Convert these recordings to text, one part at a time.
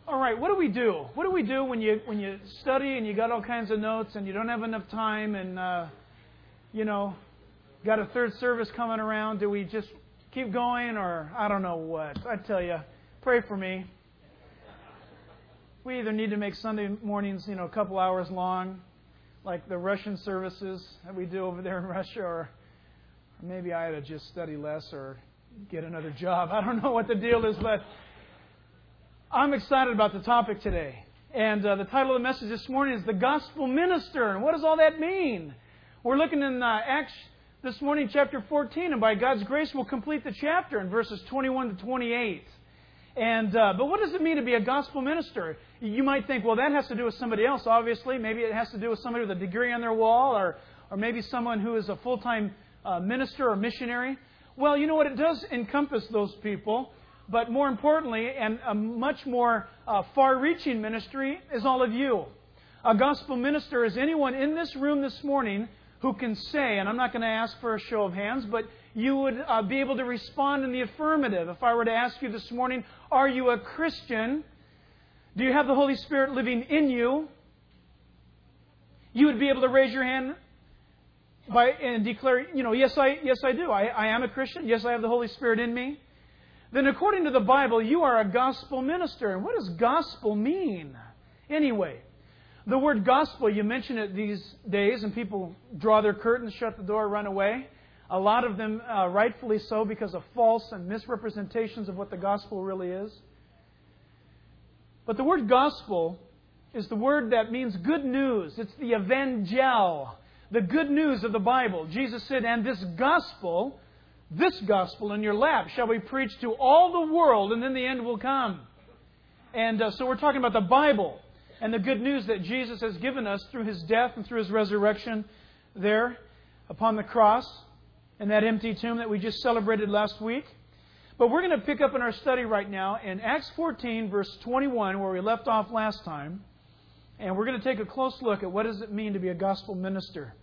All right, what do we do? What do we do when you study and you got all kinds of notes and you don't have enough time and got a third service coming around? Do we just keep going, or I don't know what? I tell you, pray for me. We either need to make Sunday mornings, a couple hours long, like the Russian services that we do over there in Russia, or maybe I ought to just study less or get another job. I don't know what the deal is, but I'm excited about the topic today. And the title of the message this morning is The Gospel Minister. And what does all that mean? We're looking in Acts this morning, chapter 14, and by God's grace we'll complete the chapter in verses 21 to 28. And but what does it mean to be a gospel minister? You might think, well, that has to do with somebody else, obviously. Maybe it has to do with somebody with a degree on their wall, or maybe someone who is a full-time minister or missionary. Well, you know what? It does encompass those people. But more importantly, and a much more far-reaching ministry, is all of you. A gospel minister is anyone in this room this morning who can say, and I'm not going to ask for a show of hands, but you would be able to respond in the affirmative. If I were to ask you this morning, are you a Christian? Do you have the Holy Spirit living in you? You would be able to raise your hand and declare, yes, I do. I am a Christian. Yes, I have the Holy Spirit in me. Then according to the Bible, you are a gospel minister. And what does gospel mean? Anyway, the word gospel, you mention it these days, and people draw their curtains, shut the door, run away. A lot of them rightfully so because of false and misrepresentations of what the gospel really is. But the word gospel is the word that means good news. It's the evangel, the good news of the Bible. Jesus said, and this gospel in your lap shall we preach to all the world, and then the end will come. And so we're talking about the Bible and the good news that Jesus has given us through His death and through His resurrection there upon the cross and that empty tomb that we just celebrated last week. But we're going to pick up in our study right now in Acts 14, verse 21, where we left off last time. And we're going to take a close look at what does it mean to be a gospel minister.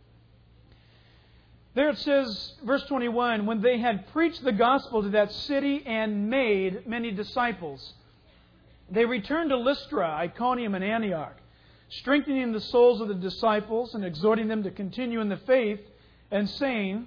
There it says, verse 21, when they had preached the gospel to that city and made many disciples, they returned to Lystra, Iconium, and Antioch, strengthening the souls of the disciples and exhorting them to continue in the faith, and saying,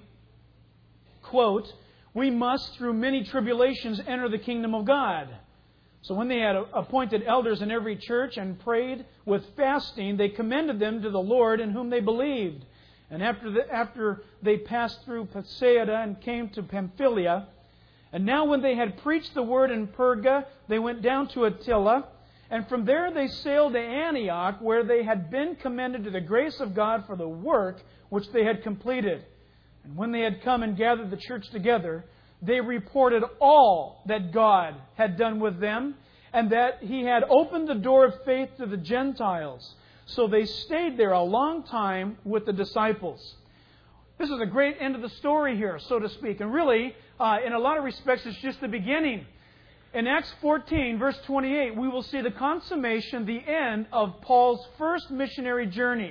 quote, we must through many tribulations enter the kingdom of God. So when they had appointed elders in every church and prayed with fasting, they commended them to the Lord in whom they believed. And after they passed through Bethsaida and came to Pamphylia, and now when they had preached the word in Perga, they went down to Attila, and from there they sailed to Antioch, where they had been commended to the grace of God for the work which they had completed. And when they had come and gathered the church together, they reported all that God had done with them, and that He had opened the door of faith to the Gentiles. So they stayed there a long time with the disciples. This is a great end of the story here, so to speak. And really, in a lot of respects, it's just the beginning. In Acts 14, verse 28, we will see the consummation, the end of Paul's first missionary journey.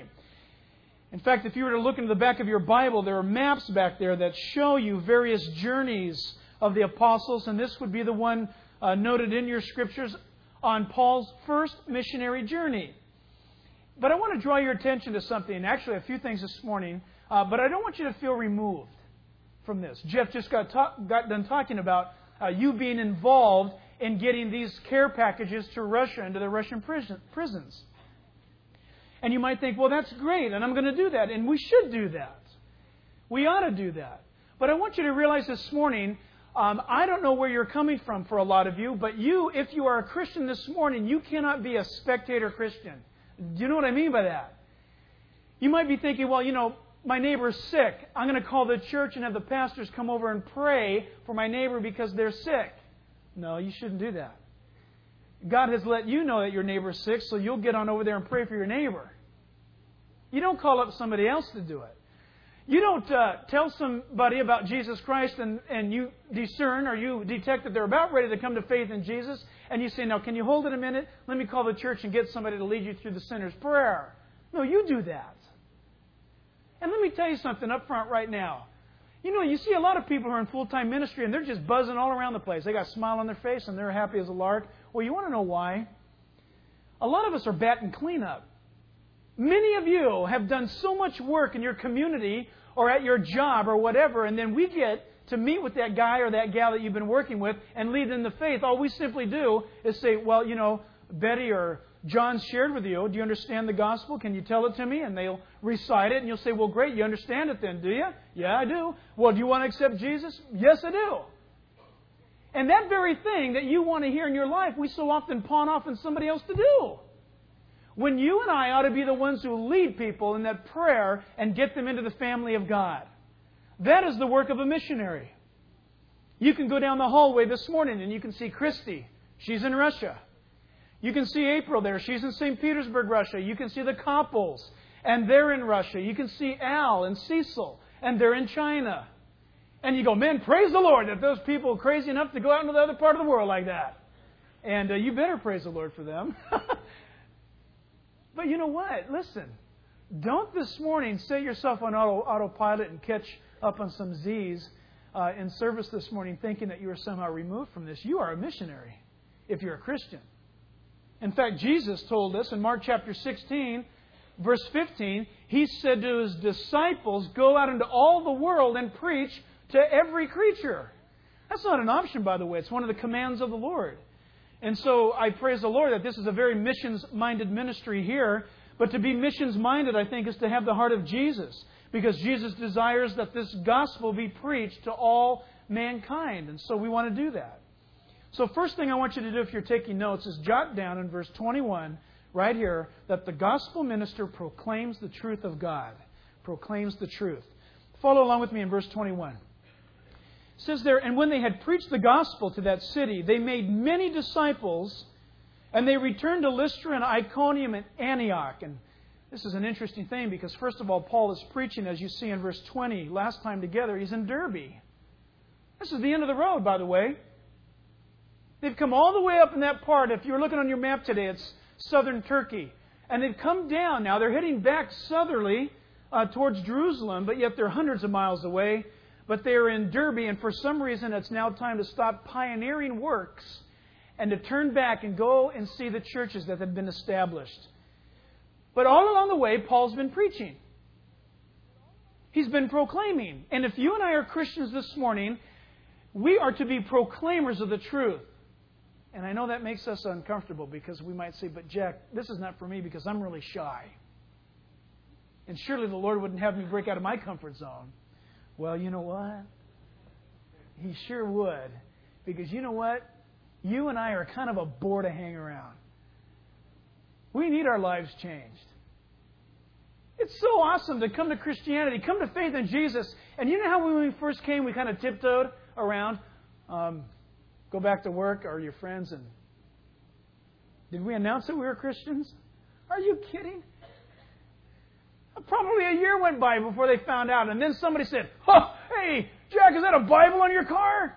In fact, if you were to look into the back of your Bible, there are maps back there that show you various journeys of the apostles. And this would be the one noted in your scriptures on Paul's first missionary journey. But I want to draw your attention to something, actually a few things this morning, but I don't want you to feel removed from this. Jeff just got done talking about you being involved in getting these care packages to Russia, into the Russian prisons. And you might think, well, that's great, and I'm going to do that, and we should do that. We ought to do that. But I want you to realize this morning, I don't know where you're coming from for a lot of you, but you, if you are a Christian this morning, you cannot be a spectator Christian. Do you know what I mean by that? You might be thinking, well, my neighbor's sick. I'm going to call the church and have the pastors come over and pray for my neighbor because they're sick. No, you shouldn't do that. God has let you know that your neighbor's sick, so you'll get on over there and pray for your neighbor. You don't call up somebody else to do it. You don't tell somebody about Jesus Christ and you discern or you detect that they're about ready to come to faith in Jesus, and you say, now, can you hold it a minute? Let me call the church and get somebody to lead you through the sinner's prayer. No, you do that. And let me tell you something up front right now. You see a lot of people who are in full-time ministry and they're just buzzing all around the place. They got a smile on their face and they're happy as a lark. Well, you want to know why? A lot of us are batting cleanup. Many of you have done so much work in your community or at your job or whatever, and then we get to meet with that guy or that gal that you've been working with and lead them to faith. All we simply do is say, well, Betty or John shared with you. Do you understand the gospel? Can you tell it to me? And they'll recite it, and you'll say, well, great, you understand it then, do you? Yeah, I do. Well, do you want to accept Jesus? Yes, I do. And that very thing that you want to hear in your life, we so often pawn off on somebody else to do. When you and I ought to be the ones who lead people in that prayer and get them into the family of God. That is the work of a missionary. You can go down the hallway this morning and you can see Christy. She's in Russia. You can see April there. She's in St. Petersburg, Russia. You can see the Koppels, and they're in Russia. You can see Al and Cecil, and they're in China. And you go, man, praise the Lord that those people are crazy enough to go out into the other part of the world like that. And you better praise the Lord for them. But you know what? Listen, don't this morning set yourself on autopilot and catch up on some Z's in service this morning thinking that you are somehow removed from this. You are a missionary if you're a Christian. In fact, Jesus told us in Mark chapter 16, verse 15, He said to His disciples, go out into all the world and preach to every creature. That's not an option, by the way. It's one of the commands of the Lord. And so I praise the Lord that this is a very missions-minded ministry here. But to be missions-minded, I think, is to have the heart of Jesus. Because Jesus desires that this gospel be preached to all mankind. And so we want to do that. So first thing I want you to do if you're taking notes is jot down in verse 21, right here, that the gospel minister proclaims the truth of God. Proclaims the truth. Follow along with me in verse 21. It says there, and when they had preached the gospel to that city, they made many disciples, and they returned to Lystra and Iconium and Antioch. And this is an interesting thing because, first of all, Paul is preaching, as you see in verse 20, last time together, he's in Derbe. This is the end of the road, by the way. They've come all the way up in that part. If you're looking on your map today, it's southern Turkey. And they've come down now. They're heading back southerly towards Jerusalem, but yet they're hundreds of miles away. But they're in Derbe, and for some reason it's now time to stop pioneering works and to turn back and go and see the churches that had been established. But all along the way, Paul's been preaching. He's been proclaiming. And if you and I are Christians this morning, we are to be proclaimers of the truth. And I know that makes us uncomfortable because we might say, but Jack, this is not for me because I'm really shy. And surely the Lord wouldn't have me break out of my comfort zone. Well, you know what? He sure would. Because you know what? You and I are kind of a bore to hang around. We need our lives changed. It's so awesome to come to Christianity, come to faith in Jesus. And you know how when we first came, we kind of tiptoed around? Go back to work or your friends and did we announce that we were Christians? Are you kidding? Probably a year went by before they found out. And then somebody said, oh, hey, Jack, is that a Bible on your car?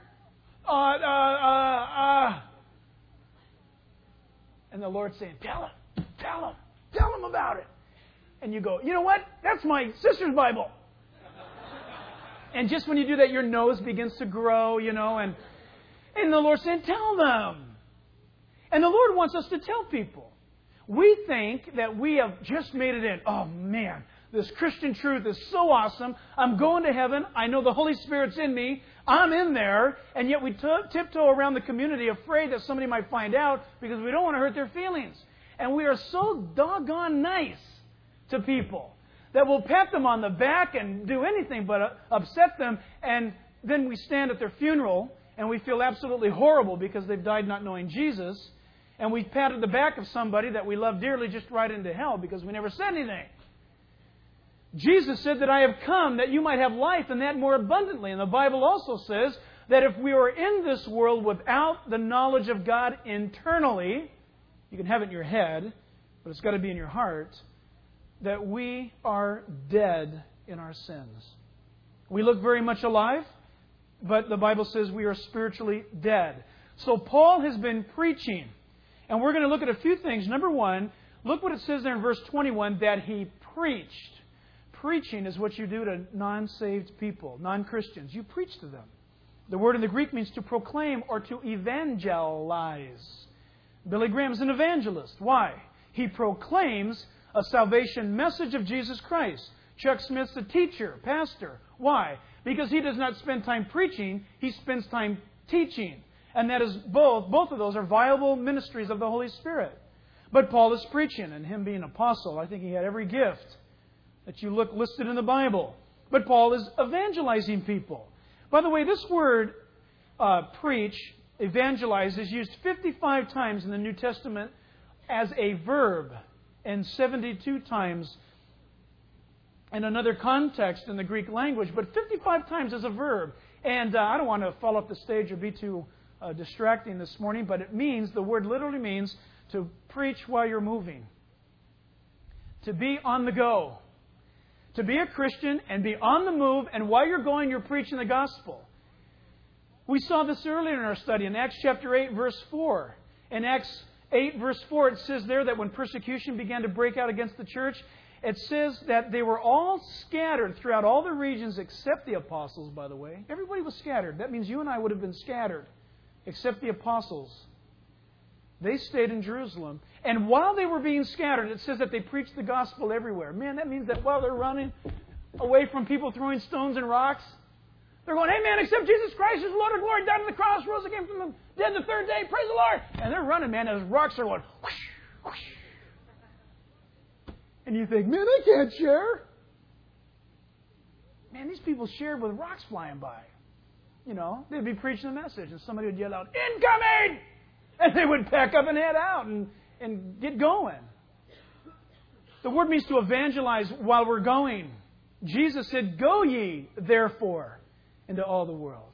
And the Lord's saying, tell him about it. And you go, you know what? That's my sister's Bible. And just when you do that, your nose begins to grow, and the Lord's saying, tell them. And the Lord wants us to tell people. We think that we have just made it in. Oh, man, this Christian truth is so awesome. I'm going to heaven. I know the Holy Spirit's in me. I'm in there. And yet we tiptoe around the community afraid that somebody might find out because we don't want to hurt their feelings. And we are so doggone nice to people that we'll pat them on the back and do anything but upset them. And then we stand at their funeral and we feel absolutely horrible because they've died not knowing Jesus. And we patted the back of somebody that we love dearly just right into hell because we never said anything. Jesus said that I have come that you might have life and that more abundantly. And the Bible also says that if we are in this world without the knowledge of God internally, you can have it in your head, but it's got to be in your heart, that we are dead in our sins. We look very much alive, but the Bible says we are spiritually dead. So Paul has been preaching. And we're going to look at a few things. Number one, look what it says there in verse 21, that he preached. Preaching is what you do to non-saved people, non-Christians. You preach to them. The word in the Greek means to proclaim or to evangelize. Billy Graham is an evangelist. Why? He proclaims a salvation message of Jesus Christ. Chuck Smith's a teacher, pastor. Why? Because he does not spend time preaching, he spends time teaching. And that is both of those are viable ministries of the Holy Spirit. But Paul is preaching, and him being an apostle, I think he had every gift that you look listed in the Bible. But Paul is evangelizing people. By the way, this word preach, evangelize, is used 55 times in the New Testament as a verb and 72 times in another context in the Greek language, but 55 times as a verb. And I don't want to fall off the stage or be too distracting this morning, but the word literally means to preach while you're moving, to be on the go, to be a Christian and be on the move, and while you're going, you're preaching the gospel. We saw this earlier in our study in Acts chapter 8, verse 4. In Acts 8, verse 4, it says there that when persecution began to break out against the church, it says that they were all scattered throughout all the regions except the apostles, by the way. Everybody was scattered. That means you and I would have been scattered, except the apostles. They stayed in Jerusalem. And while they were being scattered, it says that they preached the gospel everywhere. Man, that means that while they're running away from people throwing stones and rocks, they're going, hey man, accept Jesus Christ as Lord of glory, died on the cross, rose again from the dead the third day, praise the Lord. And they're running, man, as rocks are going, whoosh, whoosh. And you think, man, they can't share. Man, these people shared with rocks flying by. You know, they'd be preaching the message, and somebody would yell out, incoming! And they would pack up and head out and get going. The word means to evangelize while we're going. Jesus said, go ye, therefore, into all the world.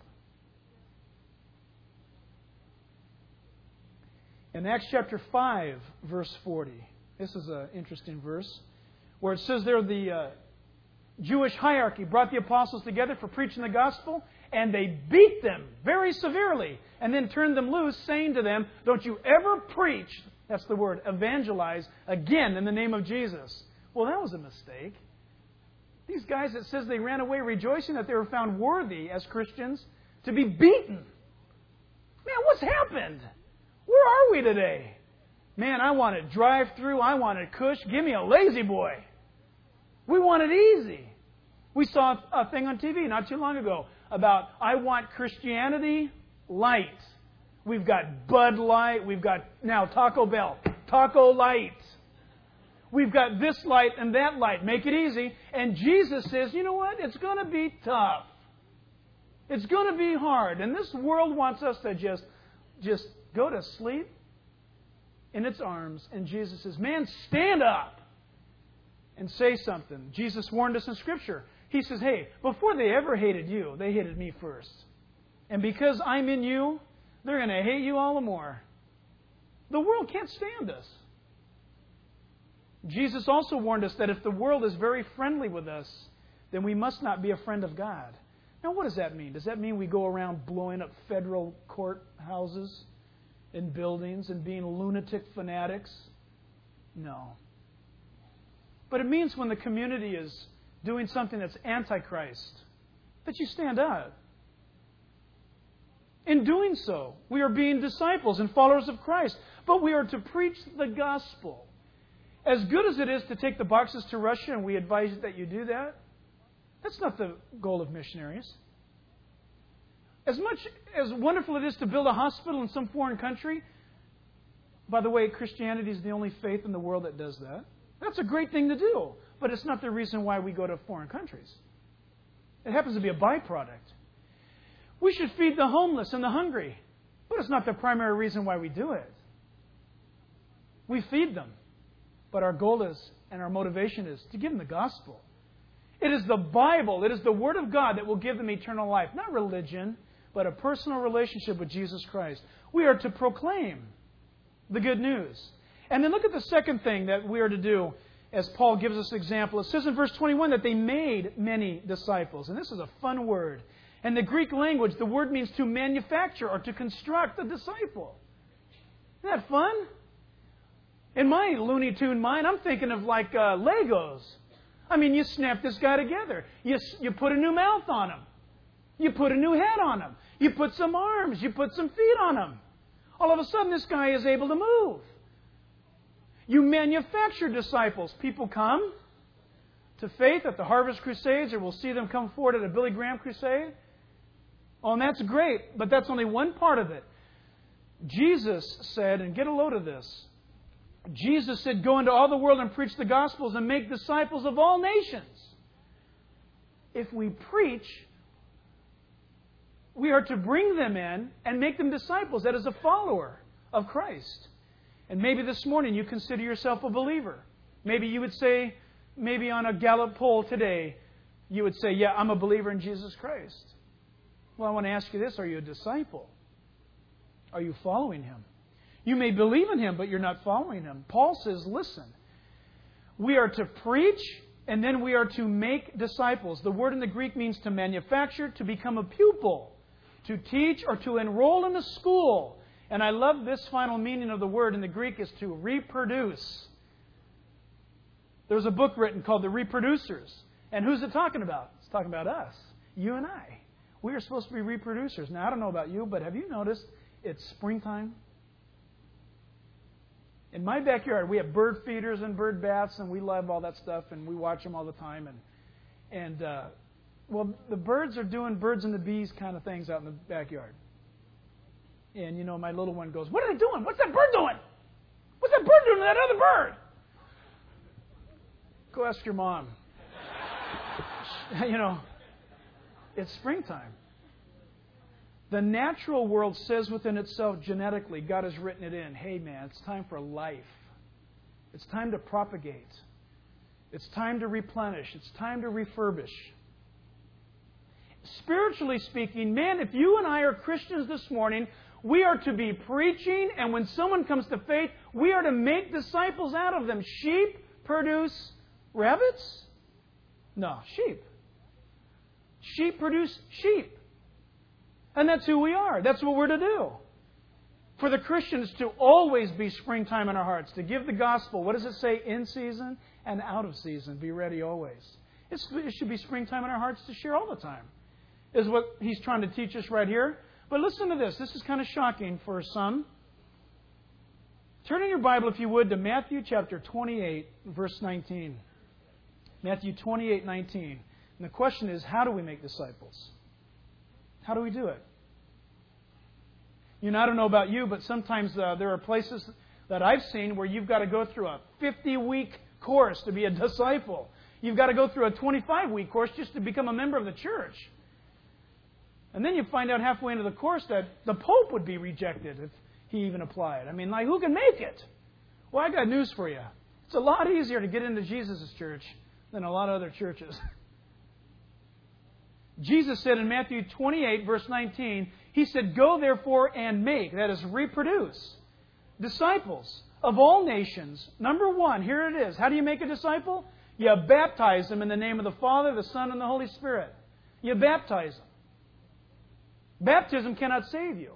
In Acts chapter 5, verse 40, this is an interesting verse, where it says there the Jewish hierarchy brought the apostles together for preaching the gospel, and they beat them very severely, and then turned them loose, saying to them, don't you ever preach, that's the word, evangelize, again in the name of Jesus. Well, that was a mistake. These guys, it says they ran away rejoicing that they were found worthy as Christians to be beaten. Man, what's happened? Where are we today? Man, I want it drive-through. I want it cush. Give me a lazy boy. We want it easy. We saw a thing on TV not too long ago about I want Christianity light. We've got Bud Light. We've got now Taco Bell. Taco Light. We've got this light and that light. Make it easy. And Jesus says, you know what? It's going to be tough. It's going to be hard. And this world wants us to just go to sleep in its arms. And Jesus says, man, stand up and say something. Jesus warned us in Scripture. He says, hey, before they ever hated you, they hated me first. And because I'm in you, they're going to hate you all the more. The world can't stand us. Jesus also warned us that if the world is very friendly with us, then we must not be a friend of God. Now, what does that mean? Does that mean we go around blowing up federal courthouses and buildings and being lunatic fanatics? No. But it means when the community is doing something that's antichrist, that you stand up. In doing so, we are being disciples and followers of Christ. But we are to preach the gospel. As good as it is to take the boxes to Russia, and we advise that you do that, that's not the goal of missionaries. As much as wonderful it is to build a hospital in some foreign country, by the way, Christianity is the only faith in the world that does that. That's a great thing to do, but it's not the reason why we go to foreign countries. It happens to be a byproduct. We should feed the homeless and the hungry, but it's not the primary reason why we do it. We feed them. But our goal is, and our motivation is, to give them the gospel. It is the Bible, it is the Word of God that will give them eternal life. Not religion, but a personal relationship with Jesus Christ. We are to proclaim the good news. And then look at the second thing that we are to do as Paul gives us an example. It says in verse 21 that they made many disciples. And this is a fun word. In the Greek language, the word means to manufacture or to construct a disciple. Isn't that fun? In my Looney Tune mind, I'm thinking of like Legos. I mean, you snap this guy together. You put a new mouth on him. You put a new head on him. You put some arms. You put some feet on him. All of a sudden, this guy is able to move. You manufacture disciples. People come to faith at the Harvest Crusades, or we'll see them come forward at a Billy Graham crusade. Oh, and that's great, but that's only one part of it. Jesus said, and get a load of this, Jesus said, go into all the world and preach the Gospels and make disciples of all nations. If we preach, we are to bring them in and make them disciples. That is a follower of Christ. And maybe this morning you consider yourself a believer. Maybe you would say, maybe on a Gallup poll today, you would say, yeah, I'm a believer in Jesus Christ. Well, I want to ask you this. Are you a disciple? Are you following Him? You may believe in Him, but you're not following Him. Paul says, listen, we are to preach and then we are to make disciples. The word in the Greek means to manufacture, to become a pupil, to teach, or to enroll in a school. And I love this final meaning of the word in the Greek is to reproduce. There's a book written called The Reproducers. And who's it talking about? It's talking about us, you and I. We are supposed to be reproducers. Now, I don't know about you, but have you noticed it's springtime? In my backyard, we have bird feeders and bird baths, and we love all that stuff, and we watch them all the time. Well, the birds are doing birds and the bees kind of things out in the backyard. And, you know, my little one goes, what are they doing? What's that bird doing? What's that bird doing to that other bird? Go ask your mom. You know, it's springtime. The natural world says within itself genetically, God has written it in. Hey, man, it's time for life. It's time to propagate. It's time to replenish. It's time to refurbish. Spiritually speaking, man, if you and I are Christians this morning, we are to be preaching, and when someone comes to faith, we are to make disciples out of them. Sheep produce rabbits? No, sheep. Sheep produce sheep. And that's who we are. That's what we're to do. For the Christians to always be springtime in our hearts, to give the gospel, what does it say? In season and out of season. Be ready always. It should be springtime in our hearts to share all the time, is what he's trying to teach us right here. But listen to this. This is kind of shocking for some. Turn in your Bible, if you would, to Matthew chapter 28, verse 19. Matthew 28, 19. And the question is, how do we make disciples? How do we do it? You know, I don't know about you, but sometimes there are places that I've seen where you've got to go through a 50-week course to be a disciple. You've got to go through a 25-week course just to become a member of the church. And then you find out halfway into the course that the Pope would be rejected if he even applied. I mean, like, who can make it? Well, I got news for you. It's a lot easier to get into Jesus' church than a lot of other churches. Jesus said in Matthew 28, verse 19, He said, go therefore and make, that is, reproduce, disciples of all nations. Number one, here it is. How do you make a disciple? You baptize them in the name of the Father, the Son, and the Holy Spirit. You baptize them. Baptism cannot save you.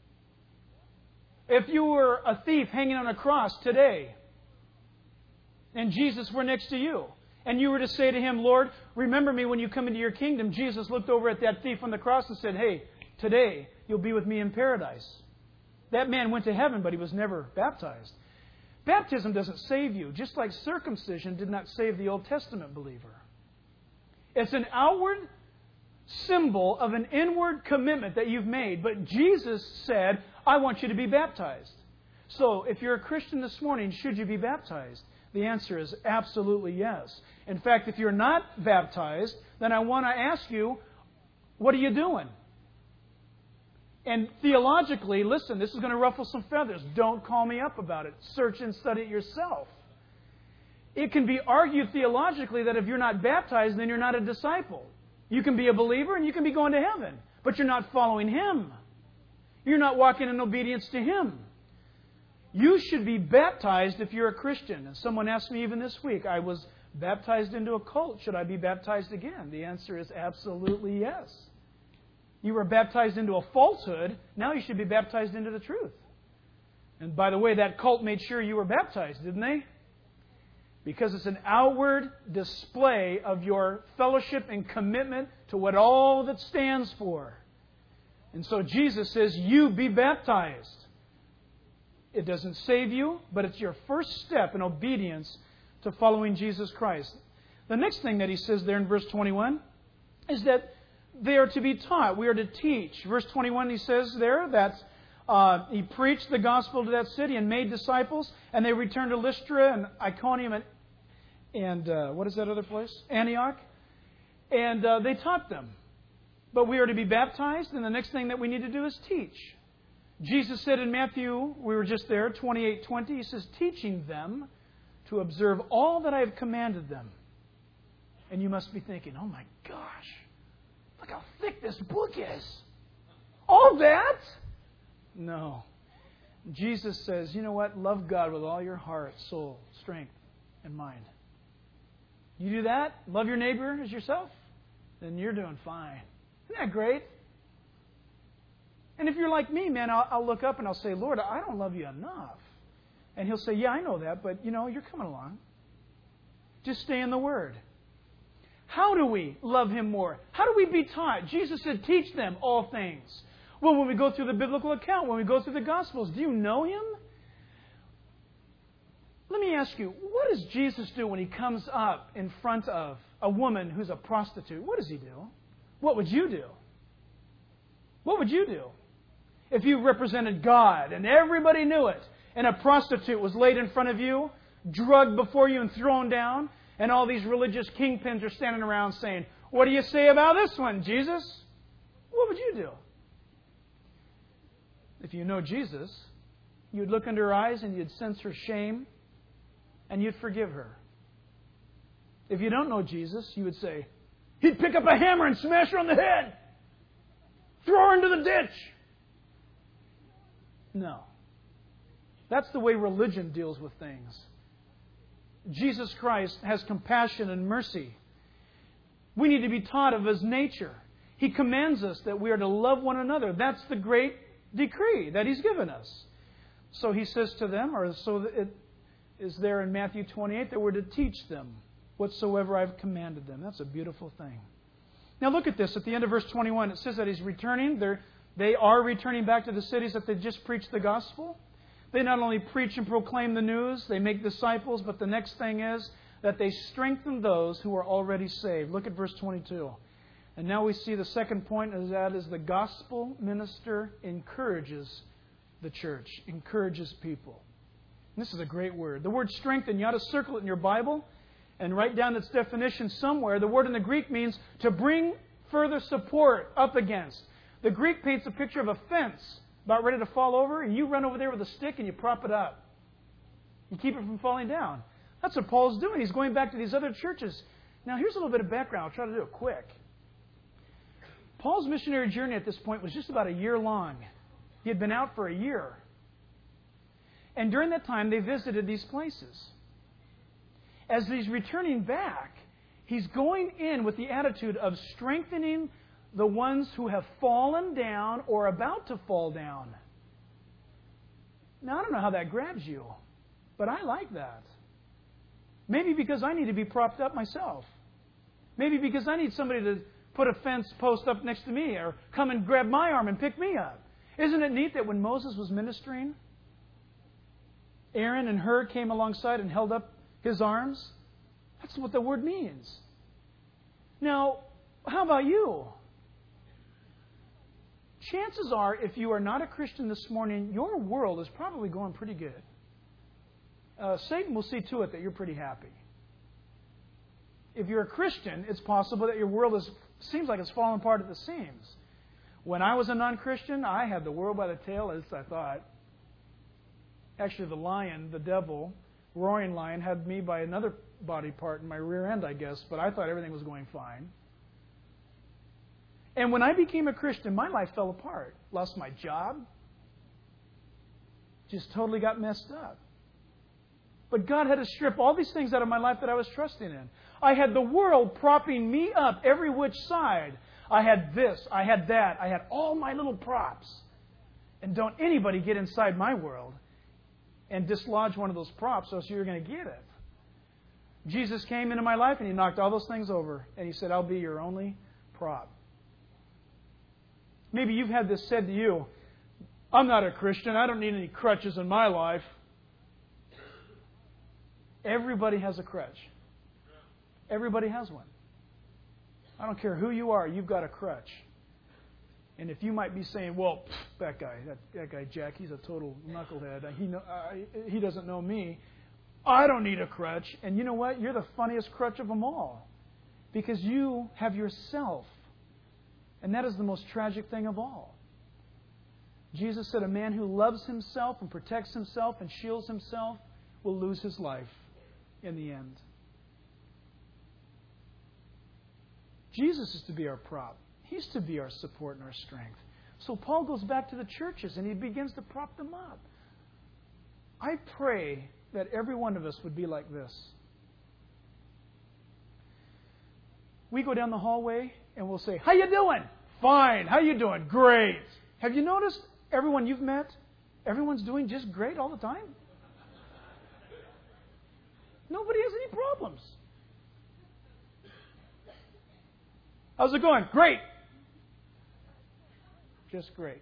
If you were a thief hanging on a cross today, and Jesus were next to you, and you were to say to Him, Lord, remember me when you come into your kingdom, Jesus looked over at that thief on the cross and said, hey, today you'll be with me in paradise. That man went to heaven, but he was never baptized. Baptism doesn't save you, just like circumcision did not save the Old Testament believer. It's an outward symbol of an inward commitment that you've made. But Jesus said, I want you to be baptized. So if you're a Christian this morning, should you be baptized? The answer is absolutely yes. In fact, if you're not baptized, then I want to ask you, what are you doing? And theologically, listen, this is going to ruffle some feathers. Don't call me up about it. Search and study it yourself. It can be argued theologically that if you're not baptized, then you're not a disciple. You can be a believer and you can be going to heaven, but you're not following Him. You're not walking in obedience to Him. You should be baptized if you're a Christian. And someone asked me even this week, I was baptized into a cult. Should I be baptized again? The answer is absolutely yes. You were baptized into a falsehood. Now you should be baptized into the truth. And by the way, that cult made sure you were baptized, didn't they? Because it's an outward display of your fellowship and commitment to what all that stands for. And so Jesus says, you be baptized. It doesn't save you, but it's your first step in obedience to following Jesus Christ. The next thing that he says there in verse 21 is that they are to be taught. We are to teach. Verse 21, he says there that he preached the gospel to that city and made disciples, and they returned to Lystra and Iconium and what is that other place? Antioch. And they taught them. But we are to be baptized, and the next thing that we need to do is teach. Jesus said in Matthew, we were just there, 28:20, he says, teaching them to observe all that I have commanded them. And you must be thinking, oh my gosh, look how thick this book is. All that? No. Jesus says, you know what? Love God with all your heart, soul, strength, and mind. You do that? Love your neighbor as yourself? Then you're doing fine. Isn't that great? And if you're like me, man, I'll look up and I'll say, Lord, I don't love you enough. And He'll say, yeah, I know that, but, you're coming along. Just stay in the Word. How do we love Him more? How do we be taught? Jesus said, teach them all things. Well, when we go through the biblical account, when we go through the Gospels, do you know Him? Let me ask you, what does Jesus do when He comes up in front of a woman who's a prostitute? What does He do? What would you do? What would you do? If you represented God and everybody knew it, and a prostitute was laid in front of you, drugged before you and thrown down, and all these religious kingpins are standing around saying, what do you say about this one, Jesus? What would you do? If you know Jesus, you'd look into her eyes and you'd sense her shame, and you'd forgive her. If you don't know Jesus, you would say, he'd pick up a hammer and smash her on the head. Throw her into the ditch. No. That's the way religion deals with things. Jesus Christ has compassion and mercy. We need to be taught of His nature. He commands us that we are to love one another. That's the great decree that He's given us. So He says to them, or so it is there in Matthew 28, that we're to teach them whatsoever I've commanded them. That's a beautiful thing. Now look at this. At the end of verse 21, it says that He's returning. They are returning back to the cities that they just preached the gospel. They not only preach and proclaim the news, they make disciples, but the next thing is that they strengthen those who are already saved. Look at verse 22. And now we see the second point, is that is the gospel minister encourages the church, encourages people. And this is a great word. The word strengthen, you ought to circle it in your Bible and write down its definition somewhere. The word in the Greek means to bring further support up against. The Greek paints a picture of a fence about ready to fall over, and you run over there with a stick and you prop it up. You keep it from falling down. That's what Paul's doing. He's going back to these other churches. Now, here's a little bit of background. I'll try to do it quick. Paul's missionary journey at this point was just about a year long. He had been out for a year. And during that time, they visited these places. As he's returning back, he's going in with the attitude of strengthening the ones who have fallen down or about to fall down. Now, I don't know how that grabs you, but I like that. Maybe because I need to be propped up myself. Maybe because I need somebody to put a fence post up next to me or come and grab my arm and pick me up. Isn't it neat that when Moses was ministering, Aaron and Hur came alongside and held up his arms? That's what the word means. Now, how about you? Chances are, if you are not a Christian this morning, your world is probably going pretty good. Satan will see to it that you're pretty happy. If you're a Christian, it's possible that your world seems like it's falling apart at the seams. When I was a non-Christian, I had the world by the tail, as I thought. Actually, the lion, the devil, roaring lion, had me by another body part in my rear end, I guess, but I thought everything was going fine. And when I became a Christian, my life fell apart. Lost my job. Just totally got messed up. But God had to strip all these things out of my life that I was trusting in. I had the world propping me up every which side. I had this, I had that, I had all my little props. And don't anybody get inside my world and dislodge one of those props, else you're going to get it. Jesus came into my life and He knocked all those things over. And He said, I'll be your only prop. Maybe you've had this said to you, I'm not a Christian. I don't need any crutches in my life. Everybody has a crutch. Everybody has one. I don't care who you are, you've got a crutch. And if you might be saying, well, that guy Jack, he's a total knucklehead. He doesn't know me. I don't need a crutch. And you know what? You're the funniest crutch of them all. Because you have yourself. And that is the most tragic thing of all. Jesus said a man who loves himself and protects himself and shields himself will lose his life in the end. Jesus is to be our prop. He's to be our support and our strength. So Paul goes back to the churches and he begins to prop them up. I pray that every one of us would be like this. We go down the hallway and we'll say, how you doing? Fine. How you doing? Great. Have you noticed everyone you've met, everyone's doing just great all the time? Nobody has any problems. How's it going? Great. Just great.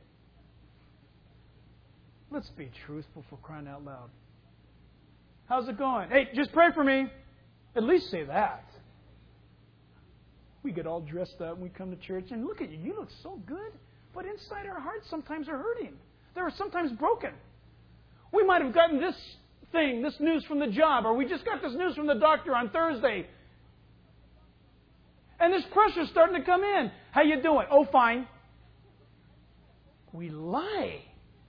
Let's be truthful, for crying out loud. How's it going? Hey, just pray for me. At least say that. We get all dressed up and we come to church and look at you. You look so good. But inside our hearts sometimes are hurting. They're sometimes broken. We might have gotten this news from the job, or we just got this news from the doctor on Thursday. And this pressure's starting to come in. How you doing? Oh, fine. We lie.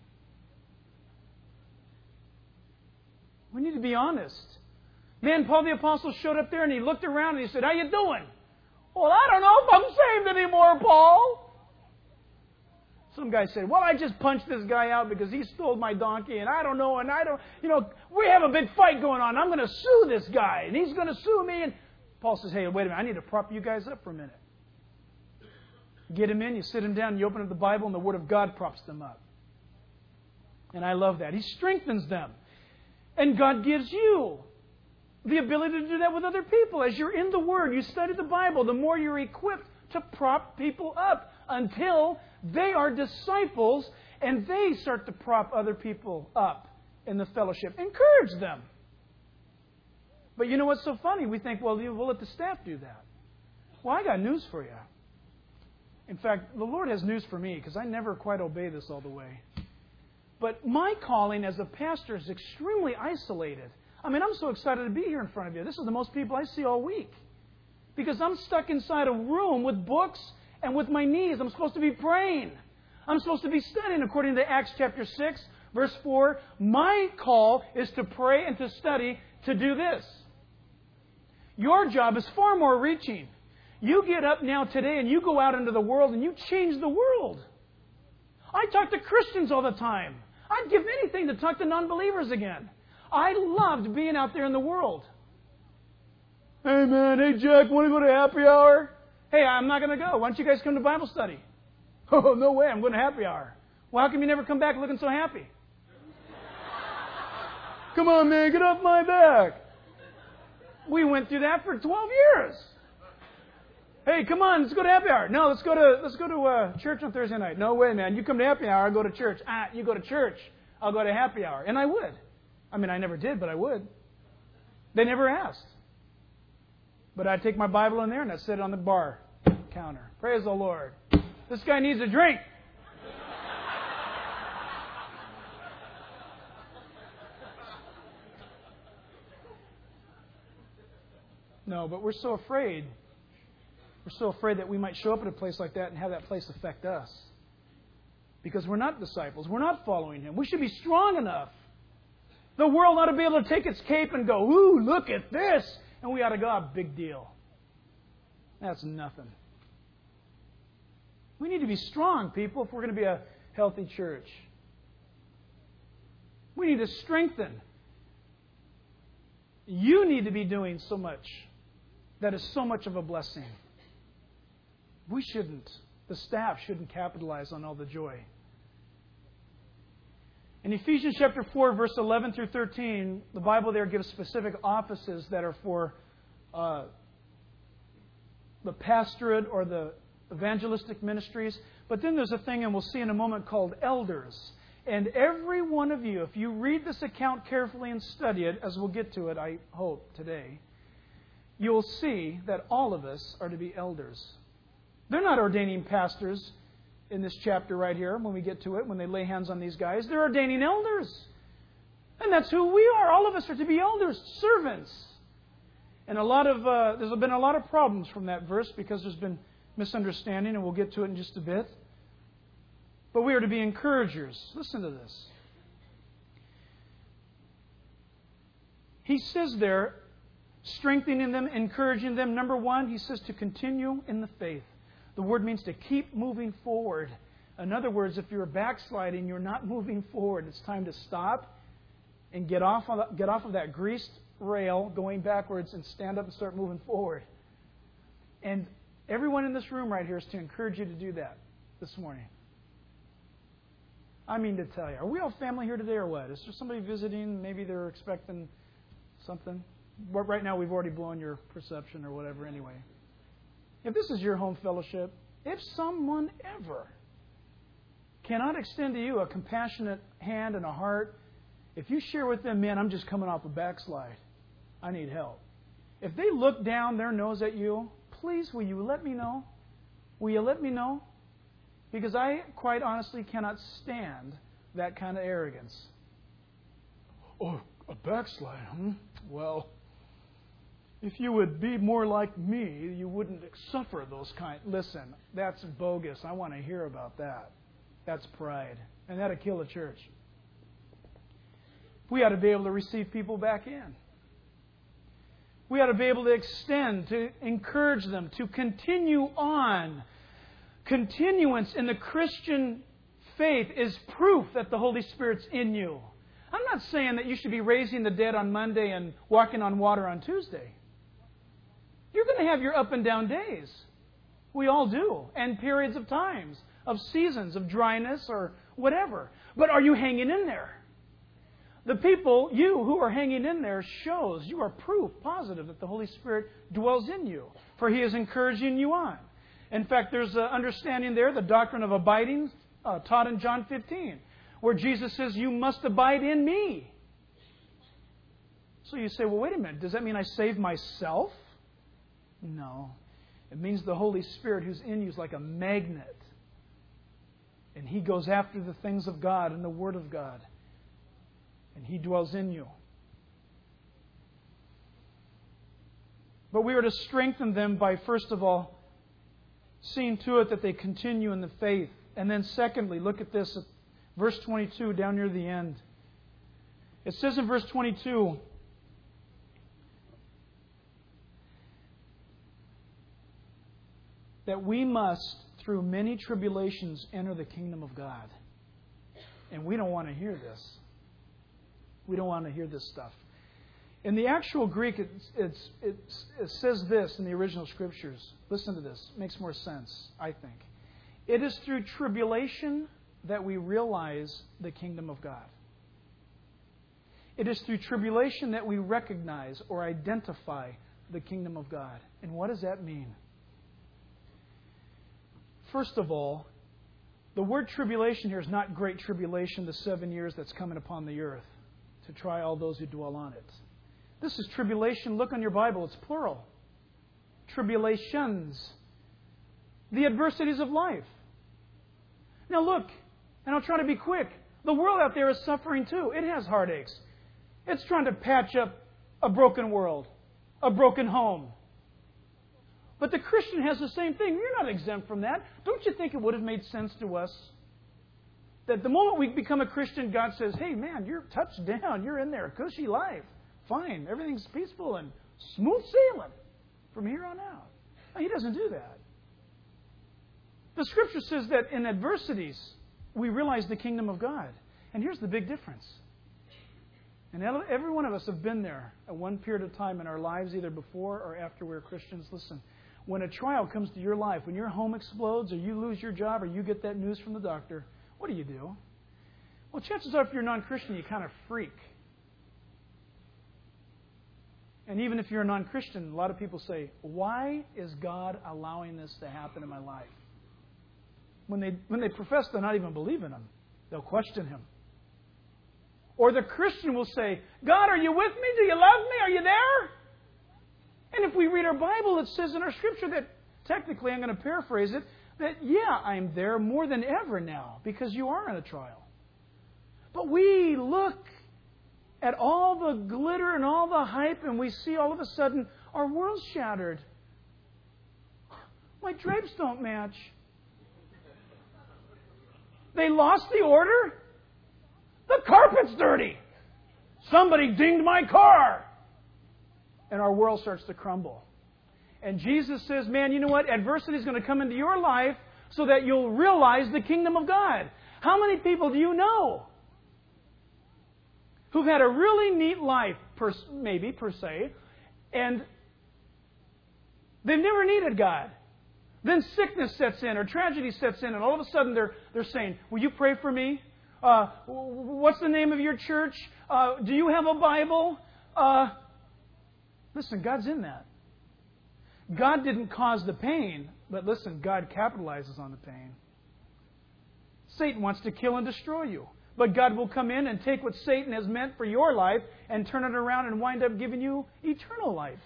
We need to be honest. Man, Paul the Apostle showed up there and he looked around and he said, how you doing? Well, I don't know if I'm saved anymore, Paul. Some guy said, well, I just punched this guy out because he stole my donkey and I don't know, we have a big fight going on. I'm going to sue this guy and he's going to sue me. And Paul says, hey, wait a minute, I need to prop you guys up for a minute. Get him in, you sit him down, you open up the Bible, and the Word of God props them up. And I love that. He strengthens them. And God gives you the ability to do that with other people. As you're in the Word, you study the Bible, the more you're equipped to prop people up until they are disciples and they start to prop other people up in the fellowship. Encourage them. But you know what's so funny? We think, well, we'll let the staff do that. Well, I got news for you. In fact, the Lord has news for me because I never quite obey this all the way. But my calling as a pastor is extremely isolated. I mean, I'm so excited to be here in front of you. This is the most people I see all week. Because I'm stuck inside a room with books and with my knees. I'm supposed to be praying. I'm supposed to be studying according to Acts chapter 6, verse 4. My call is to pray and to study to do this. Your job is far more reaching. You get up now today and you go out into the world and you change the world. I talk to Christians all the time. I'd give anything to talk to non-believers again. I loved being out there in the world. Hey man, hey Jack, want to go to happy hour? Hey, I'm not going to go. Why don't you guys come to Bible study? Oh, no way, I'm going to happy hour. Well, how come you never come back looking so happy? Come on man, get off my back. We went through that for 12 years. Hey, come on, let's go to happy hour. No, let's go to church on Thursday night. No way, man. You come to happy hour, I'll go to church. You go to church, I'll go to happy hour. And I would. I mean, I never did, but I would. They never asked. But I'd take my Bible in there and I'd sit on the bar counter. Praise the Lord. This guy needs a drink. No, but we're so afraid. We're so afraid that we might show up at a place like that and have that place affect us. Because we're not disciples. We're not following Him. We should be strong enough. The world ought to be able to take its cape and go, ooh, look at this. And we ought to go, oh, big deal. That's nothing. We need to be strong, people, if we're going to be a healthy church. We need to strengthen. You need to be doing so much. That is so much of a blessing. We shouldn't. The staff shouldn't capitalize on all the joy. In Ephesians chapter 4, verse 11 through 13, the Bible there gives specific offices that are for the pastorate or the evangelistic ministries. But then there's a thing, and we'll see in a moment, called elders. And every one of you, if you read this account carefully and study it, as we'll get to it, I hope, today, you'll see that all of us are to be elders. They're not ordaining pastors in this chapter right here when we get to it, when they lay hands on these guys. They're ordaining elders. And that's who we are. All of us are to be elders, servants. And there's been a lot of problems from that verse because there's been misunderstanding, and we'll get to it in just a bit. But we are to be encouragers. Listen to this. He says there, strengthening them, encouraging them. Number one, he says to continue in the faith. The word means to keep moving forward. In other words, if you're backsliding, you're not moving forward. It's time to stop and get off of that greased rail, going backwards, and stand up and start moving forward. And everyone in this room right here is to encourage you to do that this morning. I mean to tell you. Are we all family here today or what? Is there somebody visiting? Maybe they're expecting something? Right now we've already blown your perception or whatever anyway. If this is your home fellowship, if someone ever cannot extend to you a compassionate hand and a heart, if you share with them, man, I'm just coming off a backslide. I need help. If they look down their nose at you, please, will you let me know? Will you let me know? Because I, quite honestly, cannot stand that kind of arrogance. Oh, a backslide, Well, if you would be more like me, you wouldn't suffer those kind. Listen, that's bogus. I want to hear about that. That's pride. And that'll kill a church. We ought to be able to receive people back in. We ought to be able to extend, to encourage them, to continue on. Continuance in the Christian faith is proof that the Holy Spirit's in you. I'm not saying that you should be raising the dead on Monday and walking on water on Tuesday. You're going to have your up and down days. We all do. And periods of times, of seasons, of dryness or whatever. But are you hanging in there? The people, you who are hanging in there, shows you are proof positive that the Holy Spirit dwells in you. For He is encouraging you on. In fact, there's an understanding there, the doctrine of abiding, taught in John 15, where Jesus says, you must abide in me. So you say, well, wait a minute, does that mean I save myself? No. It means the Holy Spirit who's in you is like a magnet. And He goes after the things of God and the Word of God. And He dwells in you. But we are to strengthen them by, first of all, seeing to it that they continue in the faith. And then secondly, look at this, verse 22, down near the end. It says in verse 22, that we must, through many tribulations, enter the kingdom of God. And we don't want to hear this. We don't want to hear this stuff. In the actual Greek, it says this in the original Scriptures. Listen to this. It makes more sense, I think. It is through tribulation that we realize the kingdom of God. It is through tribulation that we recognize or identify the kingdom of God. And what does that mean? First of all, the word tribulation here is not great tribulation, the 7 years that's coming upon the earth to try all those who dwell on it. This is tribulation. Look on your Bible. It's plural. Tribulations. The adversities of life. Now look, and I'll try to be quick. The world out there is suffering too. It has heartaches. It's trying to patch up a broken world, a broken home. But the Christian has the same thing. You're not exempt from that. Don't you think it would have made sense to us that the moment we become a Christian, God says, hey man, you're touched down. You're in there. Cushy life. Fine. Everything's peaceful and smooth sailing from here on out. No, He doesn't do that. The Scripture says that in adversities, we realize the kingdom of God. And here's the big difference. And every one of us have been there at one period of time in our lives, either before or after we were Christians. Listen, when a trial comes to your life, when your home explodes or you lose your job or you get that news from the doctor, what do? Well, chances are if you're a non-Christian, you kind of freak. And even if you're a non-Christian, a lot of people say, why is God allowing this to happen in my life? When they profess to not even believe in Him, they'll question Him. Or the Christian will say, God, are you with me? Do you love me? Are you there? And if we read our Bible, it says in our Scripture that, technically, I'm going to paraphrase it, that, yeah, I'm there more than ever now because you are in a trial. But we look at all the glitter and all the hype and we see all of a sudden our world's shattered. My drapes don't match. They lost the order. The carpet's dirty. Somebody dinged my car. And our world starts to crumble. And Jesus says, man, you know what? Adversity is going to come into your life so that you'll realize the kingdom of God. How many people do you know who've had a really neat life, per se, and they've never needed God? Then sickness sets in or tragedy sets in, and all of a sudden they're saying, will you pray for me? What's the name of your church? Do you have a Bible? Listen, God's in that. God didn't cause the pain, but listen, God capitalizes on the pain. Satan wants to kill and destroy you. But God will come in and take what Satan has meant for your life and turn it around and wind up giving you eternal life.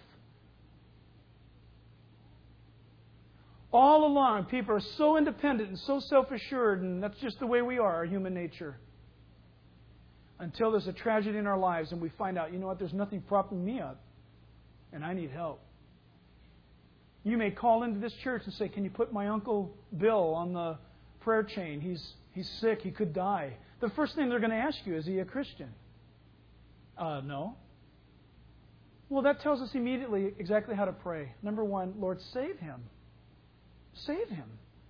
All along, people are so independent and so self-assured, and that's just the way we are, our human nature. Until there's a tragedy in our lives and we find out, you know what, there's nothing propping me up, and I need help. You may call into this church and say, can you put my Uncle Bill on the prayer chain? He's sick, he could die. The first thing they're going to ask you, is he a Christian? No. Well, that tells us immediately exactly how to pray. Number one, Lord, save him. Save him.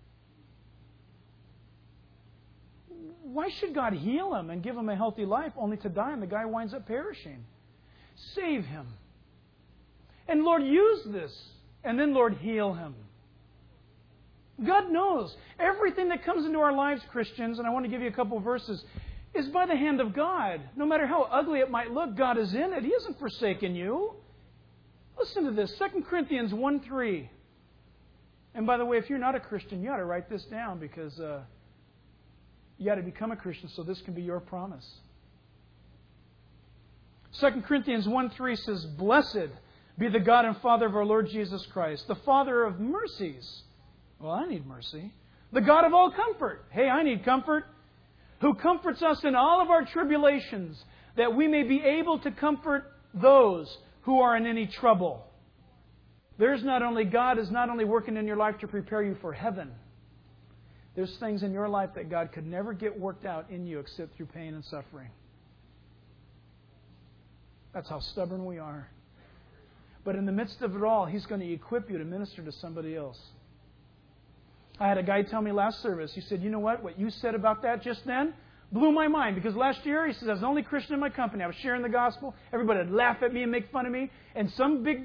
Why should God heal him and give him a healthy life only to die and the guy winds up perishing? Save him. And Lord, use this. And then, Lord, heal him. God knows everything that comes into our lives, Christians, and I want to give you a couple of verses, is by the hand of God. No matter how ugly it might look, God is in it. He hasn't forsaken you. Listen to this, 2 Corinthians 1:3. And by the way, if you're not a Christian, you ought to write this down because you ought to become a Christian so this can be your promise. 2 Corinthians 1:3 says, Blessed be the God and Father of our Lord Jesus Christ, the Father of mercies. Well, I need mercy. The God of all comfort. Hey, I need comfort. Who comforts us in all of our tribulations, that we may be able to comfort those who are in any trouble. God is not only working in your life to prepare you for heaven. There's things in your life that God could never get worked out in you except through pain and suffering. That's how stubborn we are. But in the midst of it all, He's going to equip you to minister to somebody else. I had a guy tell me last service, he said, you know what you said about that just then blew my mind. Because last year, he says, I was the only Christian in my company. I was sharing the gospel. Everybody would laugh at me and make fun of me. And some big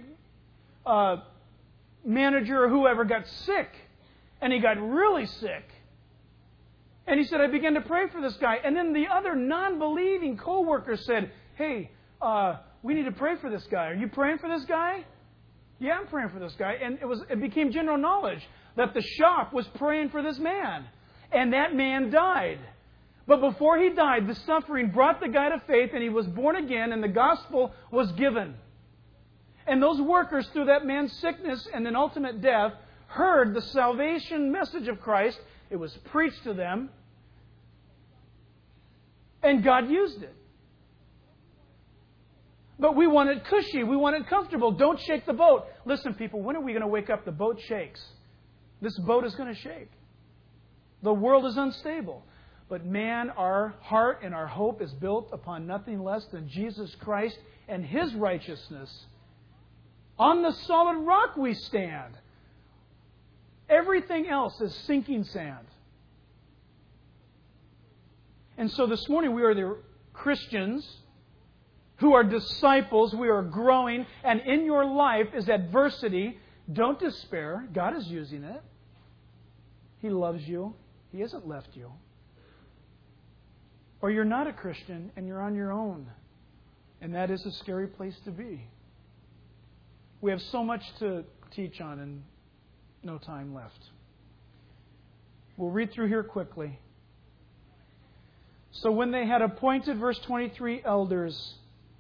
manager or whoever got sick. And he got really sick. And he said, I began to pray for this guy. And then the other non-believing co-worker said, hey, we need to pray for this guy. Are you praying for this guy? Yeah, I'm praying for this guy. And it became general knowledge that the shop was praying for this man. And that man died. But before he died, the suffering brought the guy to faith and he was born again and the gospel was given. And those workers, through that man's sickness and then ultimate death, heard the salvation message of Christ. It was preached to them. And God used it. But we want it cushy. We want it comfortable. Don't shake the boat. Listen, people, when are we going to wake up? The boat shakes. This boat is going to shake. The world is unstable. But man, our heart and our hope is built upon nothing less than Jesus Christ and His righteousness. On the solid rock we stand. Everything else is sinking sand. And so this morning we are the Christians who are disciples. We are growing. And in your life is adversity. Don't despair. God is using it. He loves you. He hasn't left you. Or you're not a Christian and you're on your own. And that is a scary place to be. We have so much to teach on and no time left. We'll read through here quickly. So when they had appointed, verse 23, elders.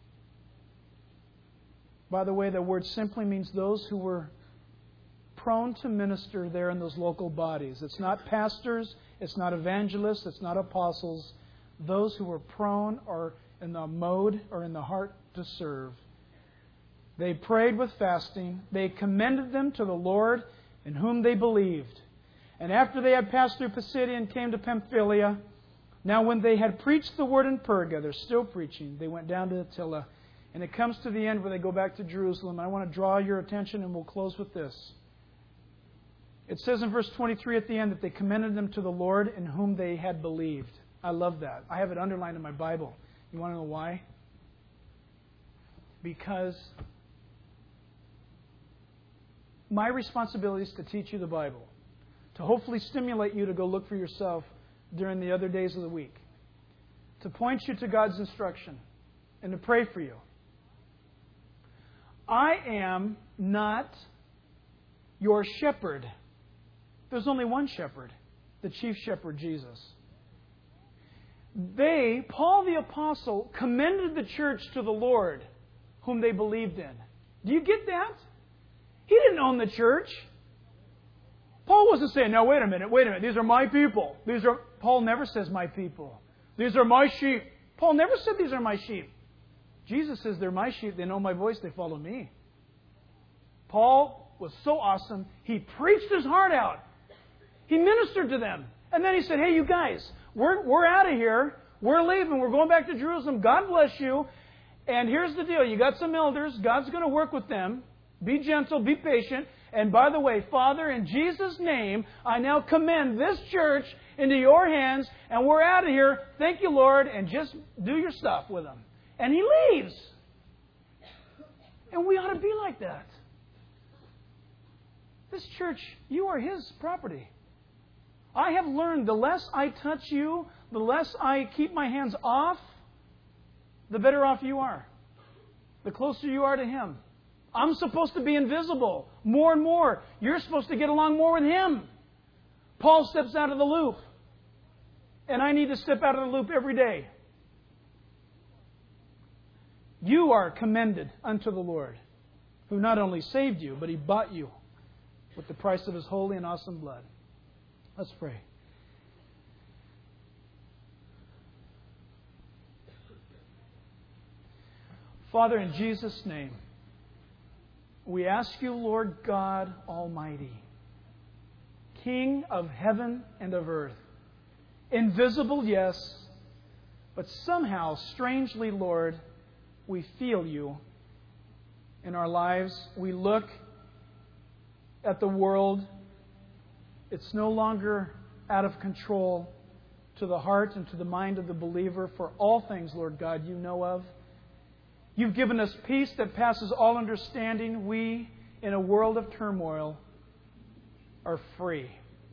By the way, the word simply means those who were prone to minister there in those local bodies. It's not pastors, it's not evangelists, it's not apostles. Those who were prone or in the mode or in the heart to serve. They prayed with fasting. They commended them to the Lord in whom they believed. And after they had passed through Pisidia and came to Pamphylia, now when they had preached the word in Perga, they're still preaching, they went down to Attila. And it comes to the end where they go back to Jerusalem. I want to draw your attention, and we'll close with this. It says in verse 23 at the end that they commended them to the Lord in whom they had believed. I love that. I have it underlined in my Bible. You want to know why? Because my responsibility is to teach you the Bible, to hopefully stimulate you to go look for yourself during the other days of the week, to point you to God's instruction, and to pray for you. I am not your shepherd. There's only one shepherd, the chief shepherd, Jesus. Paul the Apostle, commended the church to the Lord whom they believed in. Do you get that? He didn't own the church. Paul wasn't saying, no, wait a minute, these are my people. Paul never says my people. These are my sheep. Paul never said these are my sheep. Jesus says they're my sheep, they know my voice, they follow me. Paul was so awesome, he preached his heart out. He ministered to them. And then he said, hey, you guys, we're out of here. We're leaving. We're going back to Jerusalem. God bless you. And here's the deal. You got some elders. God's going to work with them. Be gentle. Be patient. And by the way, Father, in Jesus' name, I now commend this church into your hands. And we're out of here. Thank you, Lord. And just do your stuff with them. And he leaves. And we ought to be like that. This church, you are His property. I have learned the less I touch you, the less I keep my hands off, the better off you are. The closer you are to Him. I'm supposed to be invisible more and more. You're supposed to get along more with Him. Paul steps out of the loop. And I need to step out of the loop every day. You are commended unto the Lord, who not only saved you, but He bought you with the price of His holy and awesome blood. Let's pray. Father, in Jesus' name, we ask you, Lord God Almighty, King of heaven and of earth, invisible, yes, but somehow, strangely, Lord, we feel you in our lives. We look at the world. It's no longer out of control to the heart and to the mind of the believer. For all things, Lord God, you know of. You've given us peace that passes all understanding. We, in a world of turmoil, are free.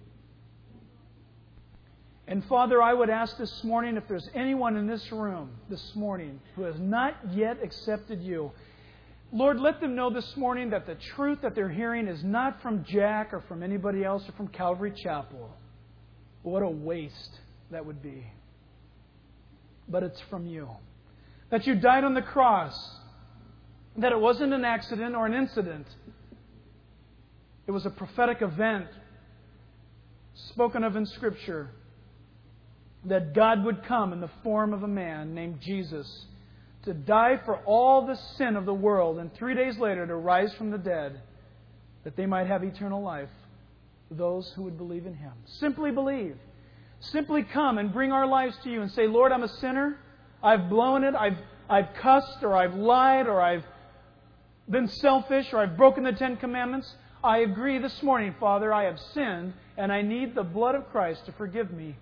And Father, I would ask this morning if there's anyone in this room this morning who has not yet accepted you, Lord, let them know this morning that the truth that they're hearing is not from Jack or from anybody else or from Calvary Chapel. What a waste that would be. But it's from you. That you died on the cross. That it wasn't an accident or an incident. It was a prophetic event spoken of in Scripture. That God would come in the form of a man named Jesus to die for all the sin of the world, and 3 days later to rise from the dead, that they might have eternal life, those who would believe in Him. Simply believe. Simply come and bring our lives to you and say, Lord, I'm a sinner. I've blown it. I've cussed, or I've lied, or I've been selfish, or I've broken the 10 Commandments. I agree this morning, Father, I have sinned, and I need the blood of Christ to forgive me.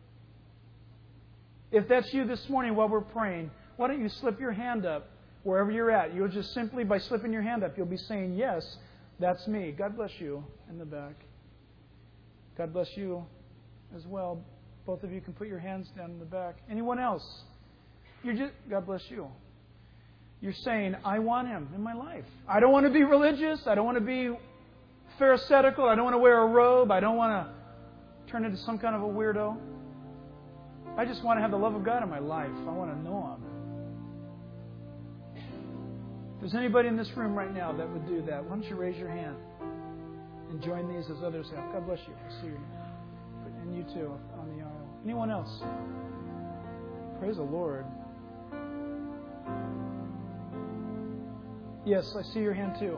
If that's you this morning while we're praying, why don't you slip your hand up wherever you're at? You'll just simply, by slipping your hand up, you'll be saying, yes, that's me. God bless you in the back. God bless you as well. Both of you can put your hands down in the back. Anyone else? God bless you. You're saying, I want Him in my life. I don't want to be religious. I don't want to be pharisaical. I don't want to wear a robe. I don't want to turn into some kind of a weirdo. I just want to have the love of God in my life. I want to know Him. If there's anybody in this room right now that would do that, why don't you raise your hand and join these as others have. God bless you. I see you. And you too on the aisle. Anyone else? Praise the Lord. Yes, I see your hand too.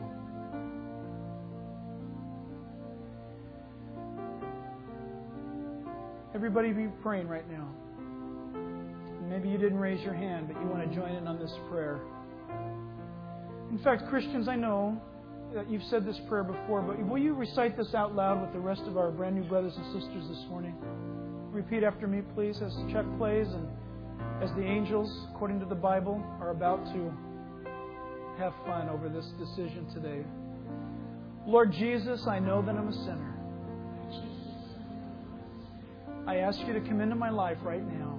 Everybody be praying right now. Maybe you didn't raise your hand, but you want to join in on this prayer. In fact, Christians, I know that you've said this prayer before, but will you recite this out loud with the rest of our brand new brothers and sisters this morning? Repeat after me, please, as Chuck plays and as the angels, according to the Bible, are about to have fun over this decision today. Lord Jesus, I know that I'm a sinner. I ask you to come into my life right now.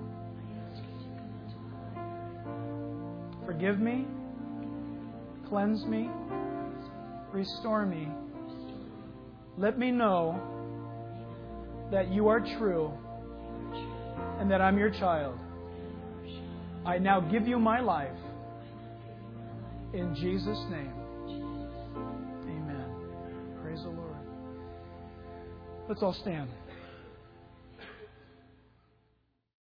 Forgive me, cleanse me, restore me. Let me know that you are true and that I'm your child. I now give you my life. In Jesus' name. Amen. Praise the Lord. Let's all stand.